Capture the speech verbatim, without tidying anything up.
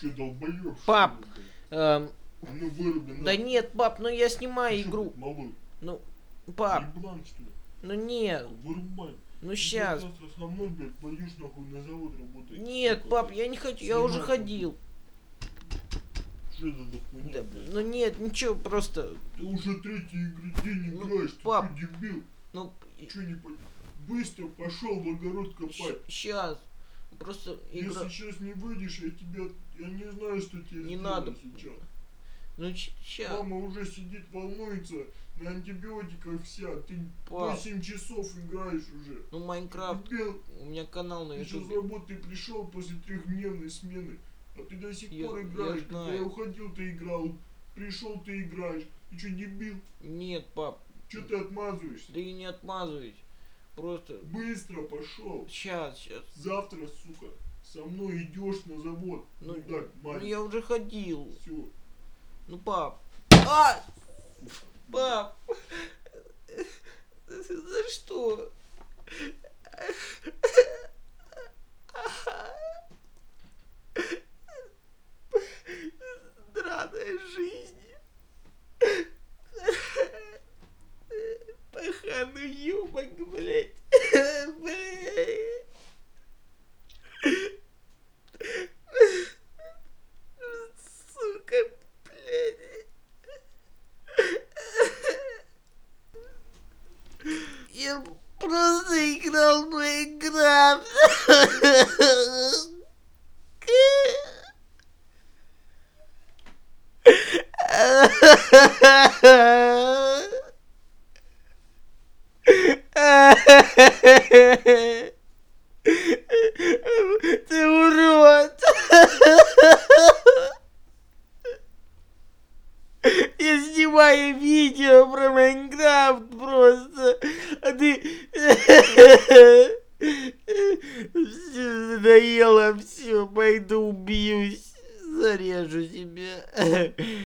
Че, долбоёб? Пап, эм, А ну выруби, да нет, пап, ну я снимаю игру. Малой, Ну, пап, еблан, что ли? ну нет, Вырубай. ну Ты сейчас. завтра со мной, блядь, пойдешь нахуй на завод работать. Нет, сука, пап, блядь. я не хочу, я уже Снимай ходил. Что это за хуйня, Да, блядь? ну нет, ничего, просто, Ты уже третий игры день Ну, играешь, ты пап. что, дебил? ну, Че не понял? Быстро пошел в огород копать. сейчас, просто игра, Если сейчас не выйдешь, я тебя, я не знаю, что тебе не сделаю надо. сейчас. Ну сейчас, Мама уже сидит, волнуется, на антибиотиках вся. Ты Пап. восемь часов играешь уже. ну Майнкрафт, Дебил, у меня канал на ты сейчас с ютубе. работы пришел после трехдневной смены, а ты до сих Я- пор я играешь. Когда знаю. я уходил, ты играл. Пришел, ты играешь. Ты что, дебил? Нет, пап, Че ты отмазываешься? да и не отмазываюсь. Просто, Быстро пошел. сейчас, сейчас. Завтра, сука, со мной идешь на завод. Ну, Мудак, ну маленький. я уже ходил. Все. Ну, пап. А! Пап! За что? Драная жизнь. Паханый ёбок, блядь. Блядь. Сука, блядь. Я просто играл в Майнкрафт. Ты урод. Я снимаю видео про Майнкрафт просто, а ты... Все надоело, все, пойду убьюсь, зарежу себя.